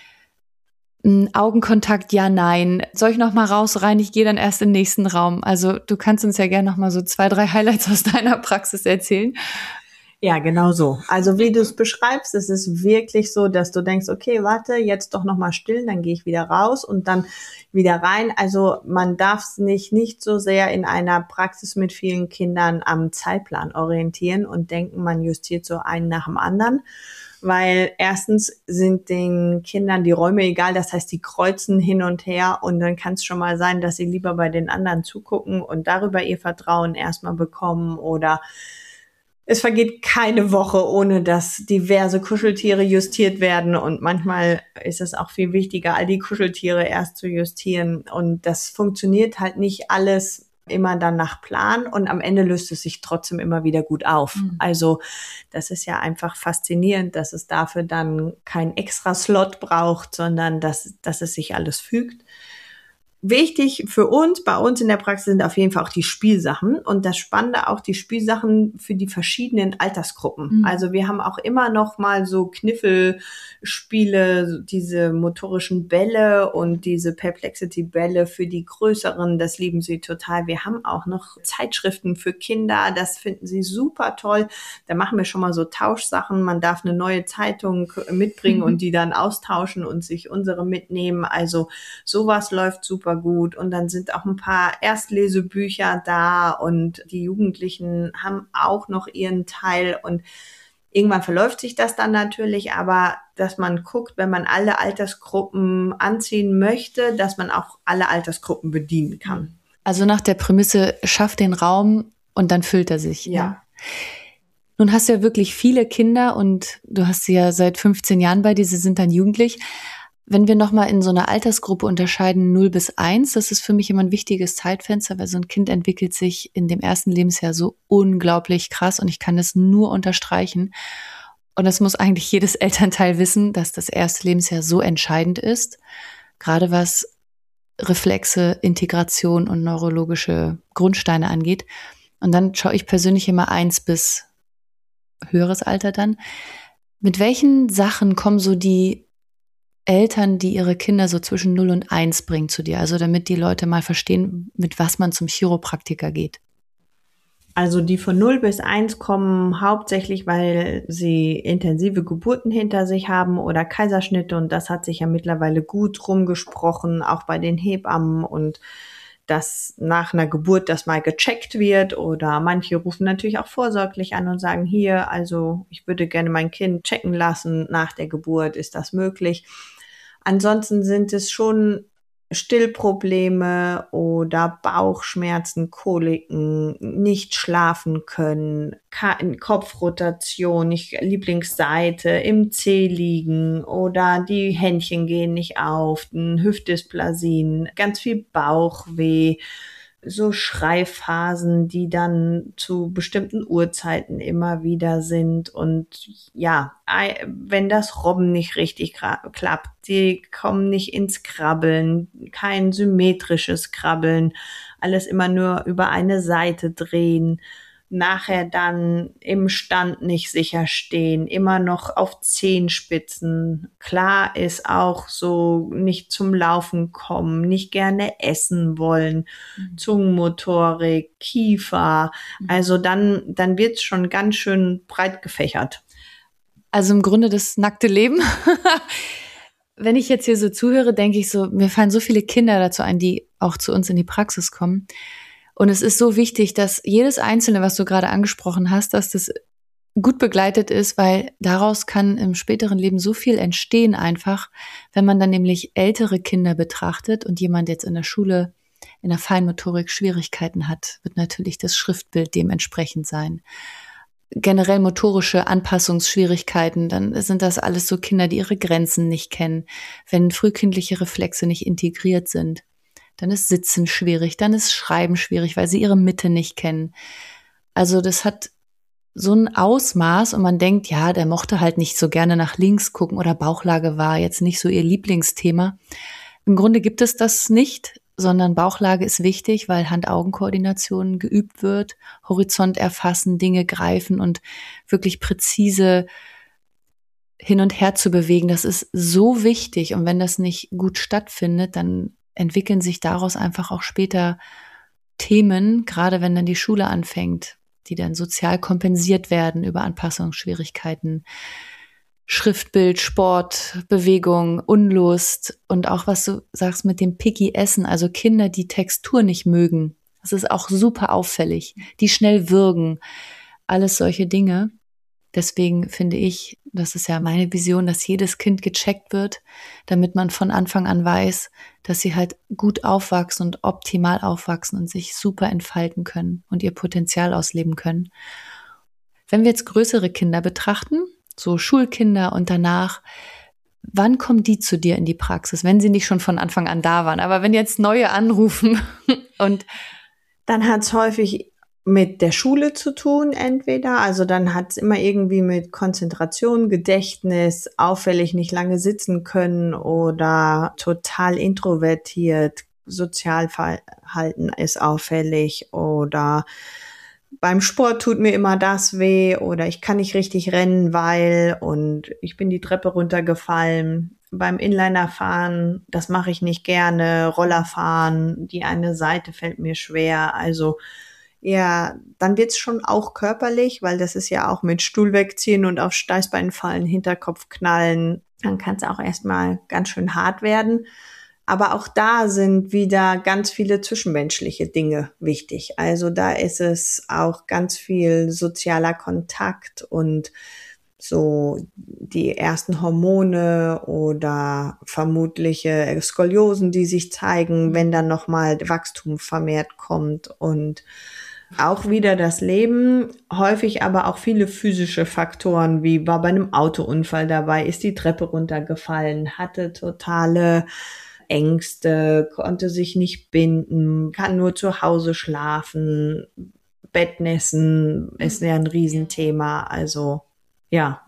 Augenkontakt, ja, nein. Soll ich noch mal raus, rein? Ich gehe dann erst in den nächsten Raum. Also du kannst uns ja gerne noch mal so zwei, drei Highlights aus deiner Praxis erzählen. Ja, genau so. Also wie du es beschreibst, es ist wirklich so, dass du denkst, okay, warte, jetzt doch noch mal stillen, dann gehe ich wieder raus und dann wieder rein. Also man darf es nicht, nicht so sehr in einer Praxis mit vielen Kindern am Zeitplan orientieren und denken, man justiert so einen nach dem anderen. Weil erstens sind den Kindern die Räume egal, das heißt, die kreuzen hin und her, und dann kann es schon mal sein, dass sie lieber bei den anderen zugucken und darüber ihr Vertrauen erstmal bekommen, oder es vergeht keine Woche, ohne dass diverse Kuscheltiere justiert werden, und manchmal ist es auch viel wichtiger, all die Kuscheltiere erst zu justieren, und das funktioniert halt nicht alles immer dann nach Plan, und am Ende löst es sich trotzdem immer wieder gut auf. Mhm. Also das ist ja einfach faszinierend, dass es dafür dann kein extra Slot braucht, sondern dass, dass es sich alles fügt. Wichtig für uns, bei uns in der Praxis, sind auf jeden Fall auch die Spielsachen, und das Spannende auch die Spielsachen für die verschiedenen Altersgruppen. Mhm. Also wir haben auch immer noch mal so Kniffelspiele, diese motorischen Bälle und diese Perplexity-Bälle für die Größeren, das lieben sie total. Wir haben auch noch Zeitschriften für Kinder, das finden sie super toll. Da machen wir schon mal so Tauschsachen, man darf eine neue Zeitung mitbringen mhm. und die dann austauschen und sich unsere mitnehmen. Also sowas läuft super super gut. Und dann sind auch ein paar Erstlesebücher da und die Jugendlichen haben auch noch ihren Teil und irgendwann verläuft sich das dann natürlich, aber dass man guckt, wenn man alle Altersgruppen anziehen möchte, dass man auch alle Altersgruppen bedienen kann. Also nach der Prämisse, schaff den Raum und dann füllt er sich. Ja. Ne? Nun hast du ja wirklich viele Kinder und du hast sie ja seit fünfzehn Jahren bei dir, sie sind dann jugendlich. Wenn wir nochmal in so einer Altersgruppe unterscheiden, null bis eins, das ist für mich immer ein wichtiges Zeitfenster, weil so ein Kind entwickelt sich in dem ersten Lebensjahr so unglaublich krass und ich kann das nur unterstreichen. Und das muss eigentlich jedes Elternteil wissen, dass das erste Lebensjahr so entscheidend ist, gerade was Reflexe, Integration und neurologische Grundsteine angeht. Und dann schaue ich persönlich immer eins bis höheres Alter dann. Mit welchen Sachen kommen so die Eltern, die ihre Kinder so zwischen null und eins bringen zu dir? Also damit die Leute mal verstehen, mit was man zum Chiropraktiker geht. Also die von null bis eins kommen hauptsächlich, weil sie intensive Geburten hinter sich haben oder Kaiserschnitte und das hat sich ja mittlerweile gut rumgesprochen, auch bei den Hebammen und dass nach einer Geburt das mal gecheckt wird oder manche rufen natürlich auch vorsorglich an und sagen, hier, also ich würde gerne mein Kind checken lassen nach der Geburt, ist das möglich? Ansonsten sind es schon Stillprobleme oder Bauchschmerzen, Koliken, nicht schlafen können, Kopfrotation, nicht Lieblingsseite, im Zeh liegen oder die Händchen gehen nicht auf, Hüftdysplasien, ganz viel Bauchweh, so Schreiphasen, die dann zu bestimmten Uhrzeiten immer wieder sind und ja, wenn das Robben nicht richtig klappt, die kommen nicht ins Krabbeln, kein symmetrisches Krabbeln, alles immer nur über eine Seite drehen, nachher dann im Stand nicht sicher stehen, immer noch auf Zehenspitzen. Klar ist auch so nicht zum Laufen kommen, nicht gerne essen wollen, mhm. Zungenmotorik, Kiefer. Mhm. Also dann, dann wird's schon ganz schön breit gefächert. Also im Grunde das nackte Leben. Wenn ich jetzt hier so zuhöre, denke ich so, mir fallen so viele Kinder dazu ein, die auch zu uns in die Praxis kommen. Und es ist so wichtig, dass jedes Einzelne, was du gerade angesprochen hast, dass das gut begleitet ist, weil daraus kann im späteren Leben so viel entstehen einfach, wenn man dann nämlich ältere Kinder betrachtet und jemand jetzt in der Schule in der Feinmotorik Schwierigkeiten hat, wird natürlich das Schriftbild dementsprechend sein. Generell motorische Anpassungsschwierigkeiten, dann sind das alles so Kinder, die ihre Grenzen nicht kennen, wenn frühkindliche Reflexe nicht integriert sind. Dann ist Sitzen schwierig, dann ist Schreiben schwierig, weil sie ihre Mitte nicht kennen. Also das hat so ein Ausmaß und man denkt, ja, der mochte halt nicht so gerne nach links gucken oder Bauchlage war jetzt nicht so ihr Lieblingsthema. Im Grunde gibt es das nicht, sondern Bauchlage ist wichtig, weil Hand-Augen-Koordination geübt wird, Horizont erfassen, Dinge greifen und wirklich präzise hin und her zu bewegen. Das ist so wichtig und wenn das nicht gut stattfindet, dann entwickeln sich daraus einfach auch später Themen, gerade wenn dann die Schule anfängt, die dann sozial kompensiert werden über Anpassungsschwierigkeiten, Schriftbild, Sport, Bewegung, Unlust und auch was du sagst mit dem picky Essen, also Kinder, die Textur nicht mögen. Das ist auch super auffällig, die schnell würgen, alles solche Dinge. Deswegen finde ich, das ist ja meine Vision, dass jedes Kind gecheckt wird, damit man von Anfang an weiß, dass sie halt gut aufwachsen und optimal aufwachsen und sich super entfalten können und ihr Potenzial ausleben können. Wenn wir jetzt größere Kinder betrachten, so Schulkinder und danach, wann kommen die zu dir in die Praxis, wenn sie nicht schon von Anfang an da waren? Aber wenn jetzt neue anrufen und dann hat es häufig mit der Schule zu tun entweder, also dann hat es immer irgendwie mit Konzentration, Gedächtnis, auffällig nicht lange sitzen können oder total introvertiert, Sozialverhalten ist auffällig oder beim Sport tut mir immer das weh oder ich kann nicht richtig rennen, weil und ich bin die Treppe runtergefallen. Beim Inlinerfahren, das mache ich nicht gerne, Rollerfahren, die eine Seite fällt mir schwer, also ja, dann wird's schon auch körperlich, weil das ist ja auch mit Stuhl wegziehen und auf Steißbein fallen, Hinterkopf knallen. Dann kann's auch erstmal ganz schön hart werden. Aber auch da sind wieder ganz viele zwischenmenschliche Dinge wichtig. Also da ist es auch ganz viel sozialer Kontakt und so die ersten Hormone oder vermutliche Skoliosen, die sich zeigen, wenn dann nochmal Wachstum vermehrt kommt und auch wieder das Leben, häufig aber auch viele physische Faktoren, wie war bei einem Autounfall dabei, ist die Treppe runtergefallen, hatte totale Ängste, konnte sich nicht binden, kann nur zu Hause schlafen, Bettnässen ist ja ein Riesenthema, also ja.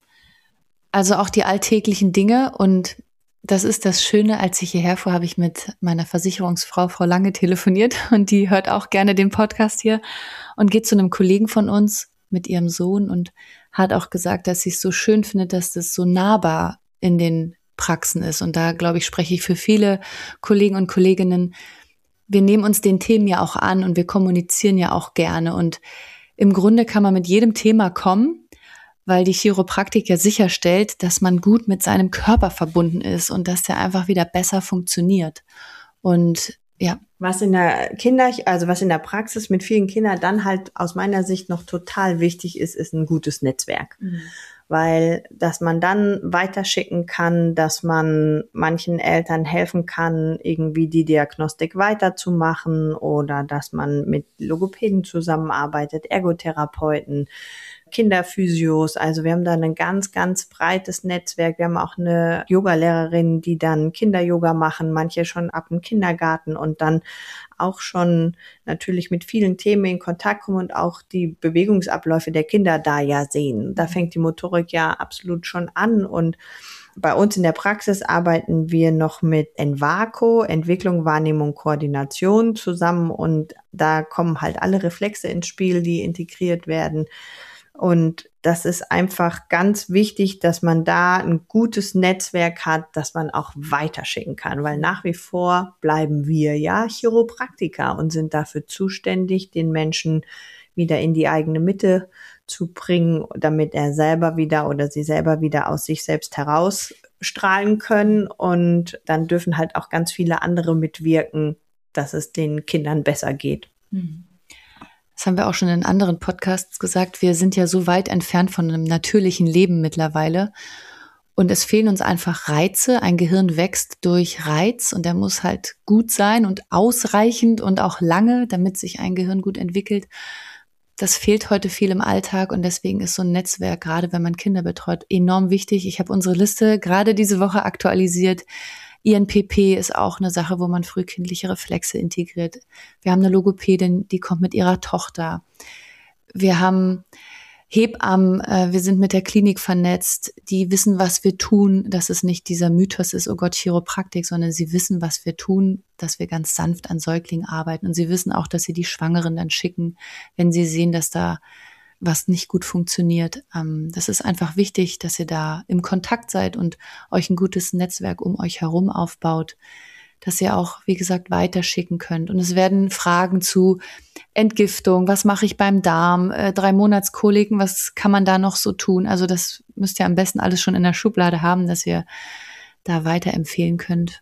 Also auch die alltäglichen Dinge, und das ist das Schöne, als ich hierher fuhr, habe ich mit meiner Versicherungsfrau, Frau Lange, telefoniert, und die hört auch gerne den Podcast hier und geht zu einem Kollegen von uns mit ihrem Sohn und hat auch gesagt, dass sie es so schön findet, dass das so nahbar in den Praxen ist. Und da, glaube ich, spreche ich für viele Kollegen und Kolleginnen. Wir nehmen uns den Themen ja auch an und wir kommunizieren ja auch gerne. Und im Grunde kann man mit jedem Thema kommen, weil die Chiropraktik ja sicherstellt, dass man gut mit seinem Körper verbunden ist und dass der einfach wieder besser funktioniert. Und ja. Was in der Kinder, also was in der Praxis mit vielen Kindern dann halt aus meiner Sicht noch total wichtig ist, ist ein gutes Netzwerk. Mhm. Weil, dass man dann weiterschicken kann, dass man manchen Eltern helfen kann, irgendwie die Diagnostik weiterzumachen oder dass man mit Logopäden zusammenarbeitet, Ergotherapeuten, Kinderphysios, also wir haben da ein ganz, ganz breites Netzwerk. Wir haben auch eine Yogalehrerin, die dann Kinder-Yoga machen, manche schon ab dem Kindergarten und dann auch schon natürlich mit vielen Themen in Kontakt kommen und auch die Bewegungsabläufe der Kinder da ja sehen. Da fängt die Motorik ja absolut schon an, und bei uns in der Praxis arbeiten wir noch mit Envaco, Entwicklung, Wahrnehmung, Koordination zusammen, und da kommen halt alle Reflexe ins Spiel, die integriert werden. Und das ist einfach ganz wichtig, dass man da ein gutes Netzwerk hat, das man auch weiterschicken kann, weil nach wie vor bleiben wir ja Chiropraktiker und sind dafür zuständig, den Menschen wieder in die eigene Mitte zu bringen, damit er selber wieder oder sie selber wieder aus sich selbst herausstrahlen können. Und dann dürfen halt auch ganz viele andere mitwirken, dass es den Kindern besser geht. Mhm. Das haben wir auch schon in anderen Podcasts gesagt. Wir sind ja so weit entfernt von einem natürlichen Leben mittlerweile. Und es fehlen uns einfach Reize. Ein Gehirn wächst durch Reiz, und der muss halt gut sein und ausreichend und auch lange, damit sich ein Gehirn gut entwickelt. Das fehlt heute viel im Alltag, und deswegen ist so ein Netzwerk, gerade wenn man Kinder betreut, enorm wichtig. Ich habe unsere Liste gerade diese Woche aktualisiert. I N P P ist auch eine Sache, wo man frühkindliche Reflexe integriert. Wir haben eine Logopädin, die kommt mit ihrer Tochter. Wir haben Hebammen, äh, wir sind mit der Klinik vernetzt, die wissen, was wir tun, dass es nicht dieser Mythos ist, oh Gott, Chiropraktik, sondern sie wissen, was wir tun, dass wir ganz sanft an Säuglingen arbeiten. Und sie wissen auch, dass sie die Schwangeren dann schicken, wenn sie sehen, dass da was nicht gut funktioniert. Ähm, das ist einfach wichtig, dass ihr da im Kontakt seid und euch ein gutes Netzwerk um euch herum aufbaut, dass ihr auch, wie gesagt, weiterschicken könnt. Und es werden Fragen zu Entgiftung, was mache ich beim Darm, äh, drei Monatskoliken, was kann man da noch so tun? Also das müsst ihr am besten alles schon in der Schublade haben, dass ihr da weiterempfehlen könnt.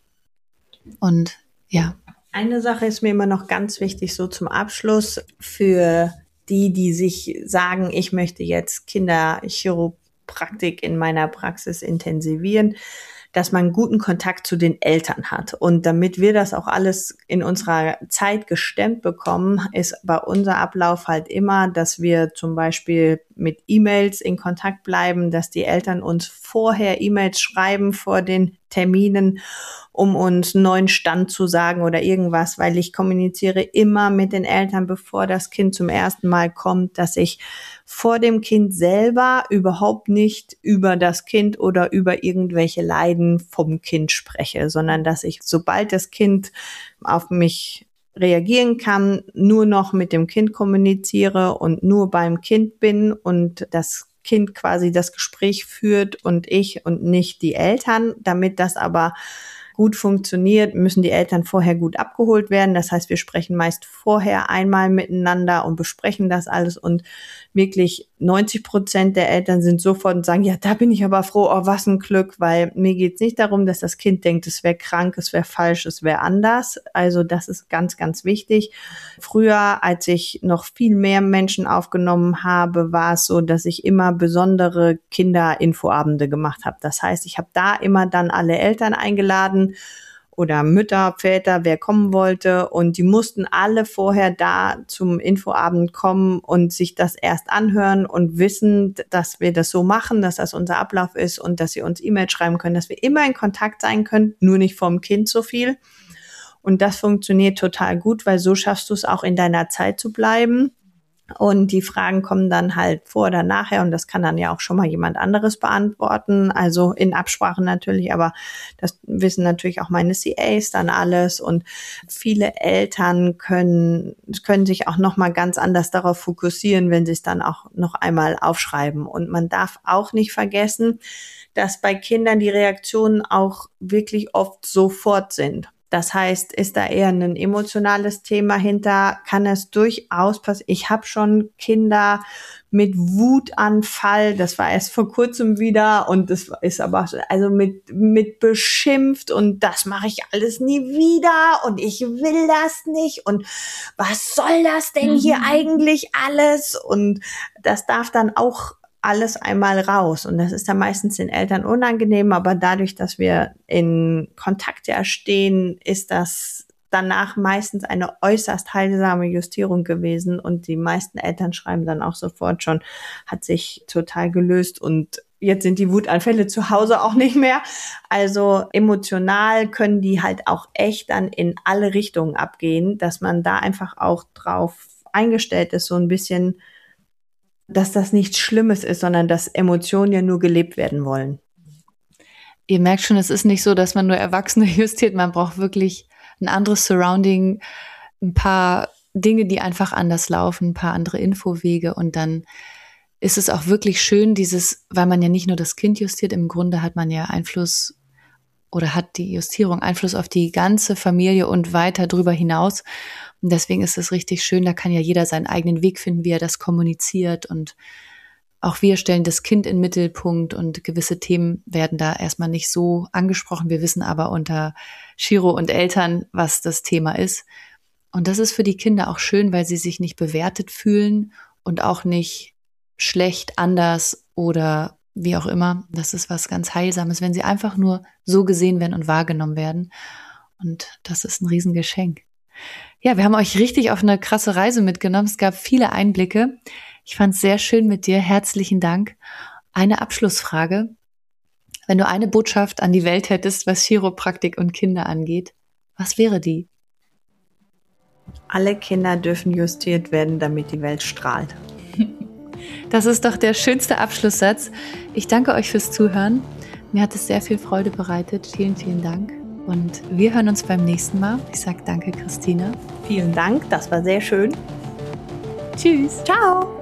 Und ja. Eine Sache ist mir immer noch ganz wichtig, so zum Abschluss, für die, die sich sagen, ich möchte jetzt Kinderchiropraktik in meiner Praxis intensivieren, dass man guten Kontakt zu den Eltern hat. Und damit wir das auch alles in unserer Zeit gestemmt bekommen, ist bei unser Ablauf halt immer, dass wir zum Beispiel mit E-Mails in Kontakt bleiben, dass die Eltern uns vorher E-Mails schreiben vor den Terminen, um uns einen neuen Stand zu sagen oder irgendwas, weil ich kommuniziere immer mit den Eltern, bevor das Kind zum ersten Mal kommt, dass ich vor dem Kind selber überhaupt nicht über das Kind oder über irgendwelche Leiden vom Kind spreche, sondern dass ich, sobald das Kind auf mich reagieren kann, nur noch mit dem Kind kommuniziere und nur beim Kind bin und das Kind quasi das Gespräch führt und ich und nicht die Eltern, damit das aber gut funktioniert, müssen die Eltern vorher gut abgeholt werden. Das heißt, wir sprechen meist vorher einmal miteinander und besprechen das alles und wirklich neunzig Prozent der Eltern sind sofort und sagen, ja, da bin ich aber froh, oh, was ein Glück, weil mir geht es nicht darum, dass das Kind denkt, es wäre krank, es wäre falsch, es wäre anders. Also das ist ganz, ganz wichtig. Früher, als ich noch viel mehr Menschen aufgenommen habe, war es so, dass ich immer besondere Kinderinfoabende gemacht habe. Das heißt, ich habe da immer dann alle Eltern eingeladen oder Mütter, Väter, wer kommen wollte und die mussten alle vorher da zum Infoabend kommen und sich das erst anhören und wissen, dass wir das so machen, dass das unser Ablauf ist und dass sie uns E-Mail schreiben können, dass wir immer in Kontakt sein können, nur nicht vom Kind so viel. Und das funktioniert total gut, weil so schaffst du es auch in deiner Zeit zu bleiben. Und die Fragen kommen dann halt vor oder nachher und das kann dann ja auch schon mal jemand anderes beantworten, also in Absprache natürlich, aber das wissen natürlich auch meine C As dann alles und viele Eltern können können sich auch noch mal ganz anders darauf fokussieren, wenn sie es dann auch noch einmal aufschreiben. Und man darf auch nicht vergessen, dass bei Kindern die Reaktionen auch wirklich oft sofort sind. Das heißt, ist da eher ein emotionales Thema hinter, kann es durchaus passieren. Ich habe schon Kinder mit Wutanfall, das war erst vor kurzem wieder und das ist aber also mit mit beschimpft und das mache ich alles nie wieder und ich will das nicht und was soll das denn hier eigentlich alles? Und das darf dann auch alles einmal raus. Und das ist dann meistens den Eltern unangenehm, aber dadurch, dass wir in Kontakt ja stehen, ist das danach meistens eine äußerst heilsame Justierung gewesen. Und die meisten Eltern schreiben dann auch sofort schon, hat sich total gelöst und jetzt sind die Wutanfälle zu Hause auch nicht mehr. Also emotional können die halt auch echt dann in alle Richtungen abgehen, dass man da einfach auch drauf eingestellt ist, so ein bisschen, dass das nichts Schlimmes ist, sondern dass Emotionen ja nur gelebt werden wollen. Ihr merkt schon, es ist nicht so, dass man nur Erwachsene justiert. Man braucht wirklich ein anderes Surrounding, ein paar Dinge, die einfach anders laufen, ein paar andere Infowege. Und dann ist es auch wirklich schön, dieses, weil man ja nicht nur das Kind justiert, im Grunde hat man ja Einfluss oder hat die Justierung Einfluss auf die ganze Familie und weiter drüber hinaus. Und deswegen ist es richtig schön, da kann ja jeder seinen eigenen Weg finden, wie er das kommuniziert. Und auch wir stellen das Kind in den Mittelpunkt und gewisse Themen werden da erstmal nicht so angesprochen. Wir wissen aber unter Chiro und Eltern, was das Thema ist. Und das ist für die Kinder auch schön, weil sie sich nicht bewertet fühlen und auch nicht schlecht, anders oder wie auch immer. Das ist was ganz Heilsames, wenn sie einfach nur so gesehen werden und wahrgenommen werden. Und das ist ein Riesengeschenk. Ja, wir haben euch richtig auf eine krasse Reise mitgenommen. Es gab viele Einblicke. Ich fand es sehr schön mit dir. Herzlichen Dank. Eine Abschlussfrage. Wenn du eine Botschaft an die Welt hättest, was Chiropraktik und Kinder angeht, was wäre die? Alle Kinder dürfen justiert werden, damit die Welt strahlt. Das ist doch der schönste Abschlusssatz. Ich danke euch fürs Zuhören. Mir hat es sehr viel Freude bereitet. Vielen, vielen Dank. Und wir hören uns beim nächsten Mal. Ich sage danke, Christina. Vielen Dank, das war sehr schön. Tschüss. Ciao.